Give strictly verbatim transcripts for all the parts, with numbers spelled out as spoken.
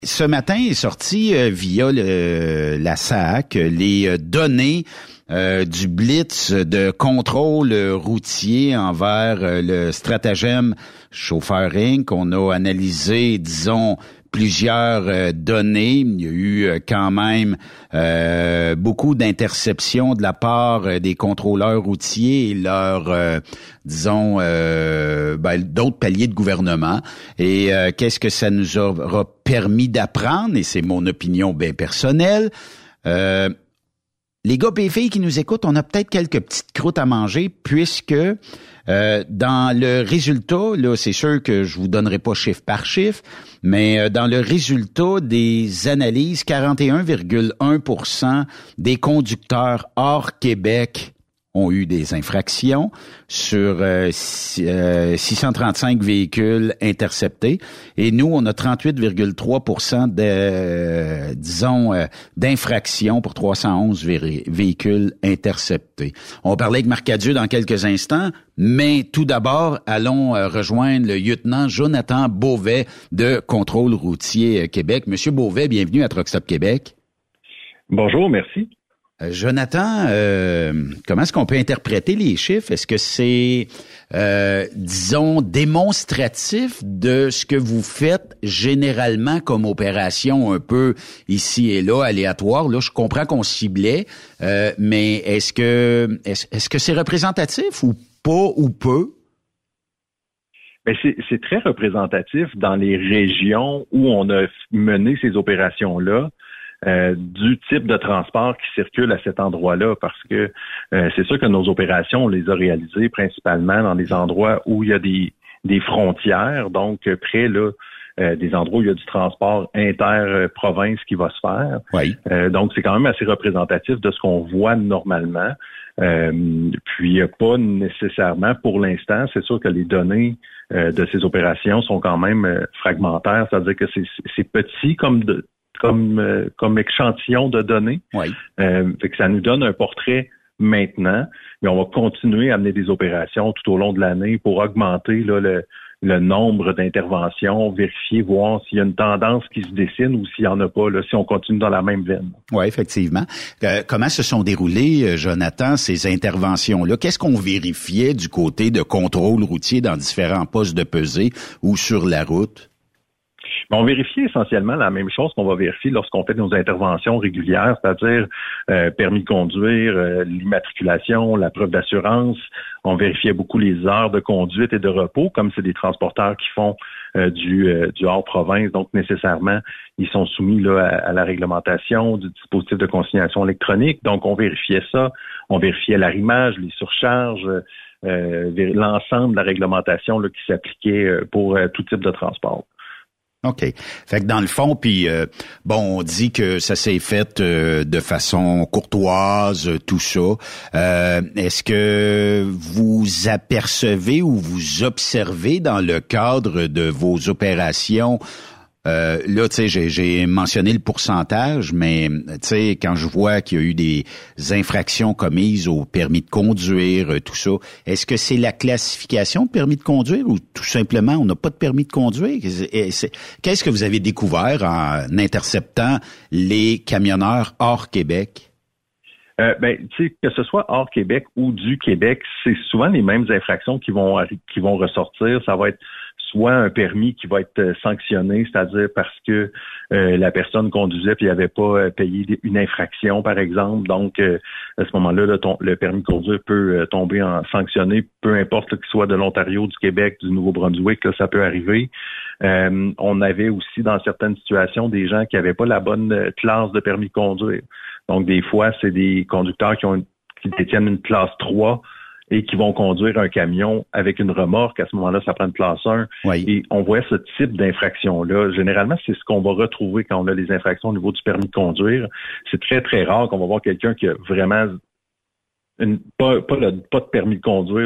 Ce matin est sorti euh, via le, la S A C les euh, données euh, du blitz de contrôle routier envers euh, le stratagème Chauffeur Incorporé. On a analysé, disons, plusieurs euh, données. Il y a eu euh, quand même euh, beaucoup d'interceptions de la part euh, des contrôleurs routiers et leurs, euh, disons, euh, ben, d'autres paliers de gouvernement. Et euh, qu'est-ce que ça nous aura permis d'apprendre? Et c'est mon opinion bien personnelle. Euh, les gars et filles qui nous écoutent, on a peut-être quelques petites croûtes à manger puisque euh, dans le résultat, là, c'est sûr que je vous donnerai pas chiffre par chiffre, mais euh, dans le résultat des analyses, quarante et un virgule un pour cent des conducteurs hors Québec ont eu des infractions sur euh, six cent trente-cinq véhicules interceptés. Et nous, on a trente-huit virgule trois pour cent de, euh, disons, euh, d'infractions pour trois cent onze vé- véhicules interceptés. On va parler avec Marc Cadieux dans quelques instants, mais tout d'abord, allons euh, rejoindre le lieutenant Jonathan Beauvais de Contrôle routier Québec. Monsieur Beauvais, bienvenue à Truck Stop Québec. Bonjour, merci. Jonathan, euh, comment est-ce qu'on peut interpréter les chiffres? Est-ce que c'est, euh, disons, démonstratif de ce que vous faites généralement comme opération un peu ici et là, aléatoire? Là, je comprends qu'on ciblait, euh, mais est-ce que est-ce, est-ce que c'est représentatif ou pas ou peu? Bien, c'est, c'est très représentatif dans les régions où on a mené ces opérations-là. Euh, du type de transport qui circule à cet endroit-là, parce que euh, c'est sûr que nos opérations, on les a réalisées principalement dans des endroits où il y a des, des frontières, donc près là, euh, des endroits où il y a du transport inter-province qui va se faire. Oui. Euh, donc, c'est quand même assez représentatif de ce qu'on voit normalement. Euh, puis, pas nécessairement pour l'instant. C'est sûr que les données euh, de ces opérations sont quand même euh, fragmentaires, c'est-à-dire que c'est, c'est petit comme de comme euh, comme échantillon de données. Oui. Euh, fait que ça nous donne un portrait maintenant, mais on va continuer à mener des opérations tout au long de l'année pour augmenter là, le, le nombre d'interventions, vérifier, voir s'il y a une tendance qui se dessine ou s'il n'y en a pas, là, si on continue dans la même veine. Oui, effectivement. Euh, comment se sont déroulées, Jonathan, ces interventions-là? Qu'est-ce qu'on vérifiait du côté de contrôle routier dans différents postes de pesée ou sur la route? On vérifie essentiellement la même chose qu'on va vérifier lorsqu'on fait nos interventions régulières, c'est-à-dire euh, permis de conduire, euh, l'immatriculation, la preuve d'assurance. On vérifiait beaucoup les heures de conduite et de repos, comme c'est des transporteurs qui font euh, du, euh, du hors-province, donc nécessairement, ils sont soumis là, à, à la réglementation du dispositif de consignation électronique. Donc, on vérifiait ça. On vérifiait l'arrimage, les surcharges, euh, l'ensemble de la réglementation là, qui s'appliquait pour euh, tout type de transport. OK. Fait que dans le fond, puis euh, bon, on dit que ça s'est fait euh, de façon courtoise, tout ça. Euh, est-ce que vous apercevez ou vous observez dans le cadre de vos opérations? Euh, là, tu sais, j'ai, j'ai mentionné le pourcentage, mais tu sais, quand je vois qu'il y a eu des infractions commises au permis de conduire, tout ça, est-ce que c'est la classification de permis de conduire ou tout simplement on n'a pas de permis de conduire? Qu'est-ce que vous avez découvert en interceptant les camionneurs hors Québec? Euh, ben, tu sais, que ce soit hors Québec ou du Québec, c'est souvent les mêmes infractions qui vont qui vont ressortir. Ça va être soit un permis qui va être sanctionné, c'est-à-dire parce que euh, la personne conduisait puis n'avait pas payé une infraction, par exemple. Donc, euh, à ce moment-là, là, ton, le permis de conduire peut euh, tomber en sanctionné, peu importe là, qu'il soit de l'Ontario, du Québec, du Nouveau-Brunswick, là, ça peut arriver. Euh, on avait aussi, dans certaines situations, des gens qui n'avaient pas la bonne classe de permis de conduire. Donc, des fois, c'est des conducteurs qui ont une, qui détiennent une classe trois et qui vont conduire un camion avec une remorque. À ce moment-là, ça prend une classe un. Oui. Et on voit ce type d'infraction-là. Généralement, c'est ce qu'on va retrouver quand on a les infractions au niveau du permis de conduire. C'est très, très rare qu'on va voir quelqu'un qui a vraiment une, pas, pas, le, pas de permis de conduire, là,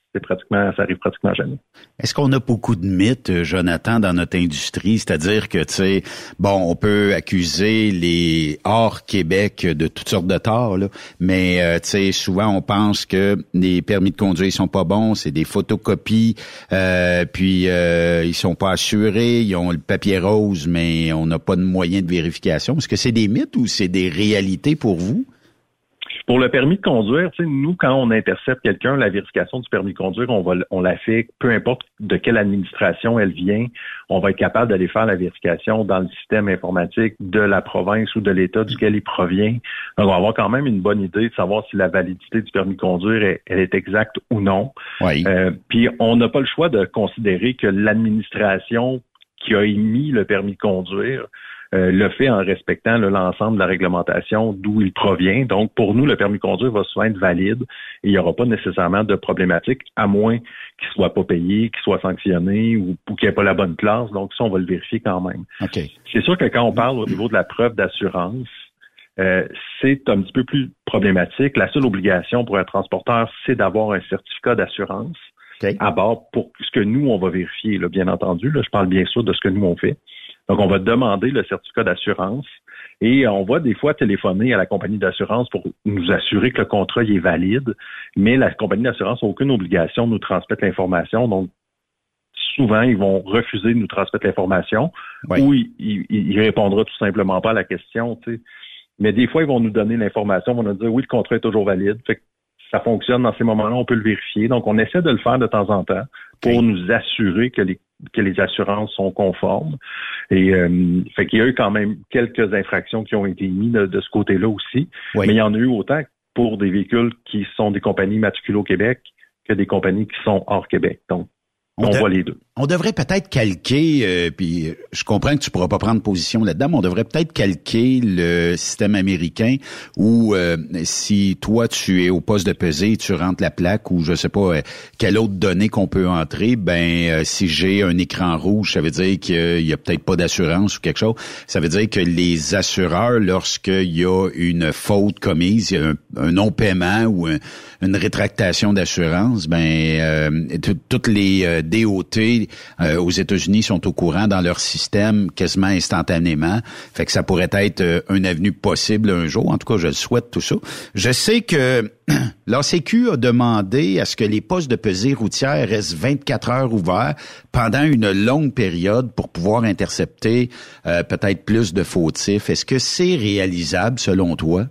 c'est pratiquement, ça arrive pratiquement jamais. Est-ce qu'on a beaucoup de mythes, Jonathan, dans notre industrie? C'est-à-dire que, tu sais, bon, on peut accuser les hors Québec de toutes sortes de torts, là, mais, euh, tu sais, souvent, on pense que les permis de conduire sont pas bons, c'est des photocopies, euh, puis euh, ils sont pas assurés, ils ont le papier rose, mais on n'a pas de moyen de vérification. Est-ce que c'est des mythes ou c'est des réalités pour vous? Pour le permis de conduire, tu sais, nous, quand on intercepte quelqu'un, la vérification du permis de conduire, on va, on la fait, peu importe de quelle administration elle vient, on va être capable d'aller faire la vérification dans le système informatique de la province ou de l'État duquel il provient. Donc, on va avoir quand même une bonne idée de savoir si la validité du permis de conduire, est, elle est exacte ou non. Oui. Euh, puis, on n'a pas le choix de considérer que l'administration qui a émis le permis de conduire Euh, le fait en respectant là, l'ensemble de la réglementation d'où il provient. Donc, pour nous, le permis de conduire va souvent être valide et il n'y aura pas nécessairement de problématique, à moins qu'il soit pas payé, qu'il soit sanctionné ou, ou qu'il n'y ait pas la bonne classe. Donc, ça, on va le vérifier quand même. Okay. C'est sûr que quand on parle au niveau de la preuve d'assurance, euh, c'est un petit peu plus problématique. La seule obligation pour un transporteur, c'est d'avoir un certificat d'assurance okay. à bord pour ce que nous, on va vérifier, là, bien entendu. Là, je parle bien sûr de ce que nous, on fait. Donc, on va demander le certificat d'assurance et on va des fois téléphoner à la compagnie d'assurance pour nous assurer que le contrat il est valide, mais la compagnie d'assurance n'a aucune obligation de nous transmettre l'information. Donc, souvent, ils vont refuser de nous transmettre l'information oui. ou il, il, il répondra tout simplement pas à la question. Tu sais. Mais des fois, ils vont nous donner l'information, ils vont nous dire oui, le contrat est toujours valide. Fait que ça fonctionne dans ces moments-là, on peut le vérifier. Donc, on essaie de le faire de temps en temps pour okay. nous assurer que les que les assurances sont conformes. Et euh, fait qu'il y a eu quand même quelques infractions qui ont été émises de, de ce côté-là aussi. Oui. Mais il y en a eu autant pour des véhicules qui sont des compagnies matriculées au Québec que des compagnies qui sont hors Québec. Donc, on, on de, voit les deux. On devrait peut-être calquer, euh, puis je comprends que tu pourras pas prendre position là-dedans, mais on devrait peut-être calquer le système américain où euh, si toi tu es au poste de pesée, tu rentres la plaque ou je sais pas euh, quelle autre donnée qu'on peut entrer, ben euh, si j'ai un écran rouge, ça veut dire qu'il y a peut-être pas d'assurance ou quelque chose. Ça veut dire que les assureurs, lorsqu'il y a une faute commise, il y a un, un non-paiement ou un, une rétractation d'assurance, ben euh, toutes les euh, D O T euh, aux États-Unis sont au courant dans leur système quasiment instantanément. Fait que ça pourrait être euh, un avenue possible un jour. En tout cas, je le souhaite tout ça. Je sais que l'A C Q a demandé à ce que les postes de pesée routière restent vingt-quatre heures ouverts pendant une longue période pour pouvoir intercepter euh, peut-être plus de fautifs. Est-ce que c'est réalisable selon toi?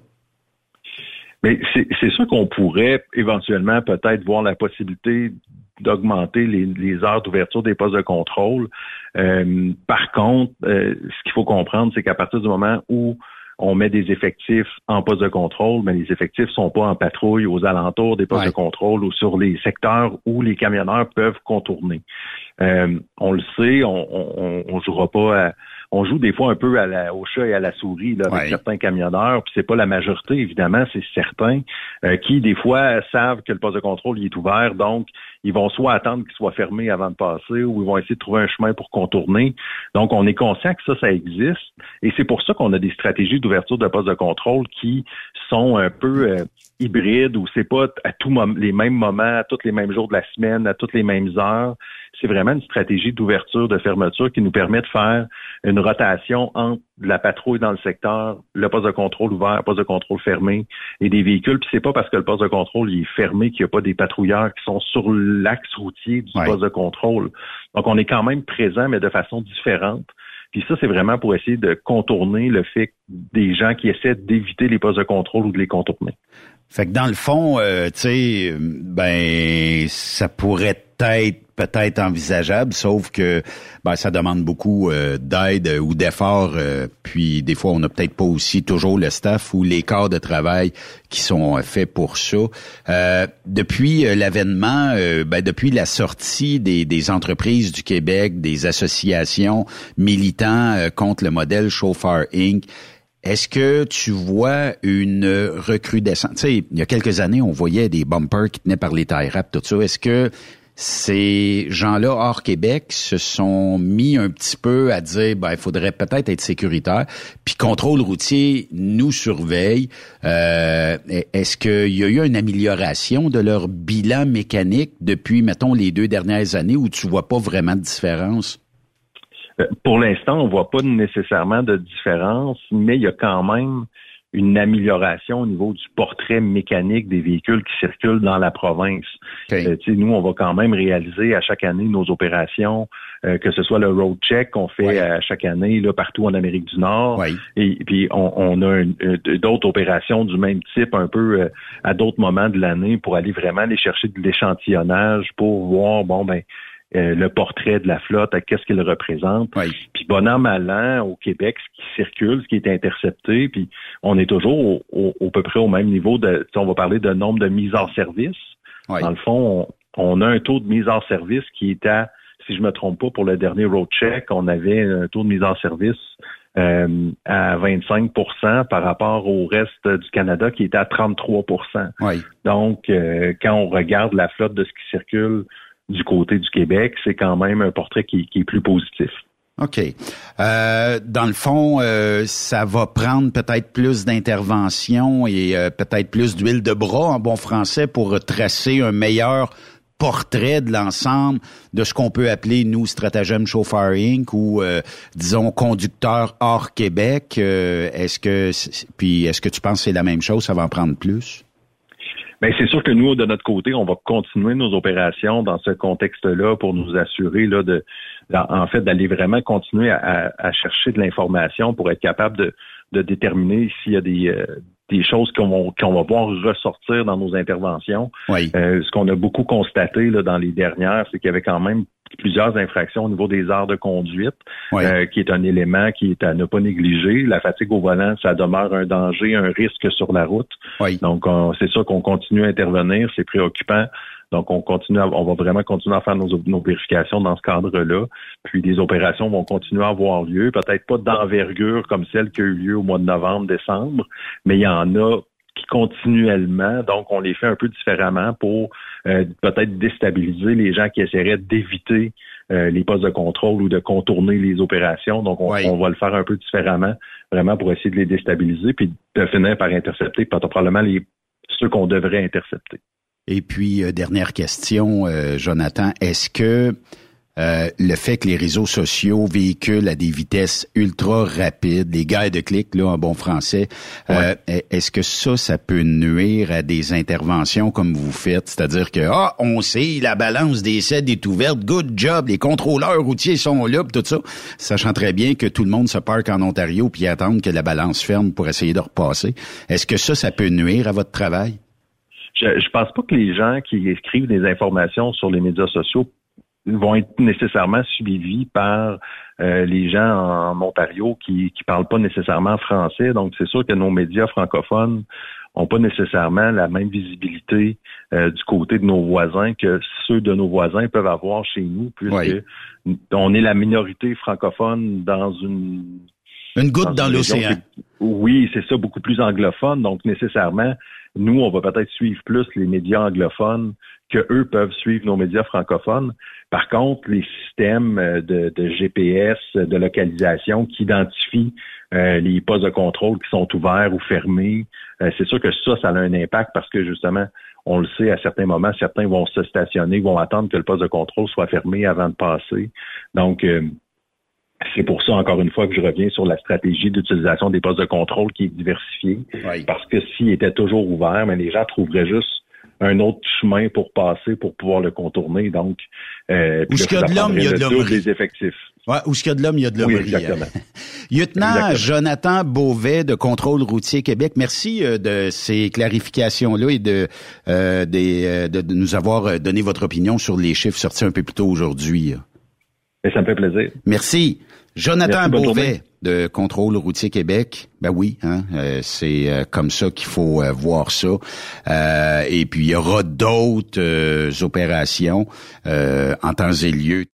Mais c'est, c'est sûr qu'on pourrait éventuellement peut-être voir la possibilité d'augmenter les, les heures d'ouverture des postes de contrôle. Euh, par contre, euh, ce qu'il faut comprendre, c'est qu'à partir du moment où on met des effectifs en poste de contrôle, mais les effectifs sont pas en patrouille aux alentours des postes ouais. de contrôle ou sur les secteurs où les camionneurs peuvent contourner. Euh, on le sait, on, on, on jouera pas à, on joue des fois un peu à la, au chat et à la souris là, avec ouais. certains camionneurs, puis c'est pas la majorité, évidemment, c'est certains euh, qui, des fois, savent que le poste de contrôle il est ouvert, donc ils vont soit attendre qu'il soit fermé avant de passer ou ils vont essayer de trouver un chemin pour contourner. Donc, on est conscient que ça, ça existe et c'est pour ça qu'on a des stratégies d'ouverture de postes de contrôle qui sont un peu euh, hybrides où c'est pas à tous les mêmes moments, à tous les mêmes jours de la semaine, à toutes les mêmes heures. C'est vraiment une stratégie d'ouverture, de fermeture qui nous permet de faire une rotation entre la patrouille dans le secteur, le poste de contrôle ouvert, le poste de contrôle fermé et des véhicules. Puis c'est pas parce que le poste de contrôle il est fermé qu'il n'y a pas des patrouilleurs qui sont sur l'axe routier du ouais. poste de contrôle. Donc on est quand même présent, mais de façon différente. Puis ça, c'est vraiment pour essayer de contourner le fait des gens qui essaient d'éviter les postes de contrôle ou de les contourner. Fait que dans le fond, euh, tu sais, ben ça pourrait être peut-être envisageable, sauf que ben ça demande beaucoup euh, d'aide ou d'efforts, euh, puis des fois on n'a peut-être pas aussi toujours le staff ou les corps de travail qui sont faits pour ça. Euh, depuis euh, l'avènement, euh, ben depuis la sortie des, des entreprises du Québec, des associations militant euh, contre le modèle Chauffeur Incorporé, est-ce que tu vois une recrudescence? Tu sais, il y a quelques années, on voyait des bumpers qui tenaient par les tie wraps, tout ça. Est-ce que ces gens-là hors Québec se sont mis un petit peu à dire, ben, il faudrait peut-être être sécuritaire. Puis Contrôle routier nous surveille. Euh, est-ce qu'il y a eu une amélioration de leur bilan mécanique depuis, mettons, les deux dernières années où tu vois pas vraiment de différence? Pour l'instant, on voit pas nécessairement de différence, mais il y a quand même une amélioration au niveau du portrait mécanique des véhicules qui circulent dans la province. Okay. Euh, nous, on va quand même réaliser à chaque année nos opérations, euh, que ce soit le road check qu'on fait ouais. à chaque année là partout en Amérique du Nord, ouais. et, et puis on, on a une, une, d'autres opérations du même type un peu euh, à d'autres moments de l'année pour aller vraiment aller chercher de l'échantillonnage pour voir, bon ben Euh, le portrait de la flotte, qu'est-ce qu'il représente. Oui. Puis bon an, mal an, au Québec, ce qui circule, ce qui est intercepté, puis on est toujours au, au, au peu près au même niveau de, on va parler de nombre de mises hors service. Oui. Dans le fond, on, on a un taux de mise hors service qui est à, si je me trompe pas, pour le dernier road check, on avait un taux de mise hors service euh, à vingt-cinq pour cent par rapport au reste du Canada qui était à trente-trois pour cent. Oui. Donc, euh, quand on regarde la flotte de ce qui circule du côté du Québec, c'est quand même un portrait qui, qui est plus positif. OK. Euh, dans le fond, euh, ça va prendre peut-être plus d'intervention et euh, peut-être plus d'huile de bras en bon français pour tracer un meilleur portrait de l'ensemble de ce qu'on peut appeler, nous, Stratagem Chauffeur Incorporated ou, euh, disons, conducteur hors Québec. Euh, est-ce que, puis est-ce que tu penses que c'est la même chose, ça va en prendre plus? Bien, c'est sûr que nous, de notre côté, on va continuer nos opérations dans ce contexte-là pour nous assurer là de, en fait, d'aller vraiment continuer à, à chercher de l'information pour être capable de, de déterminer s'il y a des, euh, des choses qu'on va, qu'on va voir ressortir dans nos interventions. Oui. Euh, ce qu'on a beaucoup constaté là, dans les dernières, c'est qu'il y avait quand même plusieurs infractions au niveau des heures de conduite, oui. euh, qui est un élément qui est à ne pas négliger. La fatigue au volant, ça demeure un danger, un risque sur la route. Oui. Donc, on, c'est sûr qu'on continue à intervenir, c'est préoccupant. Donc, on continue, à, on va vraiment continuer à faire nos, nos vérifications dans ce cadre-là. Puis, des opérations vont continuer à avoir lieu, peut-être pas d'envergure comme celle qui a eu lieu au mois de novembre, décembre, mais il y en a qui continuellement, donc on les fait un peu différemment pour euh, peut-être déstabiliser les gens qui essaieraient d'éviter euh, les postes de contrôle ou de contourner les opérations. Donc on, oui. on va le faire un peu différemment, vraiment pour essayer de les déstabiliser, puis de finir par intercepter probablement les ceux qu'on devrait intercepter. Et puis, euh, dernière question, euh, Jonathan, est-ce que Euh, le fait que les réseaux sociaux véhiculent à des vitesses ultra rapides, les guides de clics, là, en bon français, ouais. euh, est-ce que ça, ça peut nuire à des interventions comme vous faites? C'est-à-dire que, ah, on sait, la balance des C E D est ouverte, good job, les contrôleurs routiers sont là, pis tout ça, sachant très bien que tout le monde se parque en Ontario puis attendre que la balance ferme pour essayer de repasser. Est-ce que ça, ça peut nuire à votre travail? Je, je pense pas que les gens qui écrivent des informations sur les médias sociaux vont être nécessairement suivis par euh, les gens en Ontario qui qui parlent pas nécessairement français. Donc, c'est sûr que nos médias francophones ont pas nécessairement la même visibilité euh, du côté de nos voisins que ceux de nos voisins peuvent avoir chez nous, puisque oui. on est la minorité francophone dans une... Une goutte dans, dans l'océan. Qui, oui, c'est ça, beaucoup plus anglophone. Donc, nécessairement, nous, on va peut-être suivre plus les médias anglophones que eux peuvent suivre nos médias francophones. Par contre, les systèmes de, de G P S, de localisation qui identifient euh, les postes de contrôle qui sont ouverts ou fermés, euh, c'est sûr que ça, ça a un impact parce que justement, on le sait, à certains moments, certains vont se stationner, vont attendre que le poste de contrôle soit fermé avant de passer. Donc, euh, c'est pour ça, encore une fois, que je reviens sur la stratégie d'utilisation des postes de contrôle qui est diversifiée. Oui. Parce que s'il était toujours ouvert, mais les gens trouveraient juste un autre chemin pour passer, pour pouvoir le contourner. Donc, euh, où ce qu'il y a de l'homme, il y a de l'homme. Les effectifs. Ouais, où ce qu'il y a de l'homme, il y a de l'homme. Oui, exactement. Lieutenant exactement. Jonathan Beauvais de Contrôle routier Québec, merci euh, de ces clarifications-là et de, euh, des, euh, de, de nous avoir donné votre opinion sur les chiffres sortis un peu plus tôt aujourd'hui. Et ça me fait plaisir. Merci. Jonathan Merci, Beauvais de Contrôle routier Québec. Ben oui, hein, euh, c'est euh, comme ça qu'il faut euh, voir ça. Euh, et puis il y aura d'autres euh, opérations euh, en temps et lieu.